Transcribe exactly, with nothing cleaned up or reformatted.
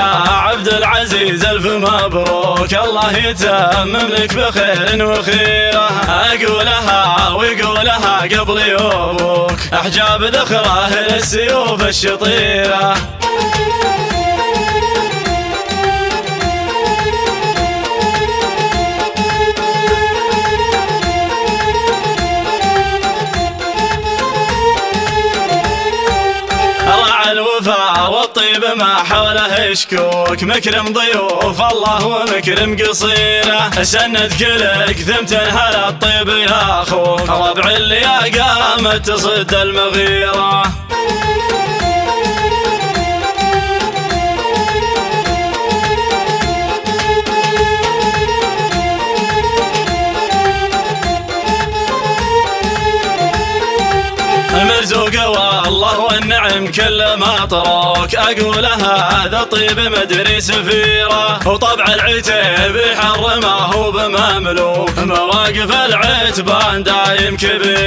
يا عبد العزيز ألف مبروك، الله يتمم لك بخير وخيره. أقولها ويقولها قبل يومك، أحجاب ذخره للسيوف الشطيرة. الوفا والطيب ما حوله يشكوك، مكرم ضيوف الله ومكرم قصيره. سند كلك ثمتن هلا الطيب يا اخوك، ربع اللي يا قامت تصد المغيره. المرزوق والله والنعم كل ما طروك، أقولها هذا طيب مدري سفيره. وطبع العتيب يحرمه بمملوك، مواقف العتبان دايم كبير.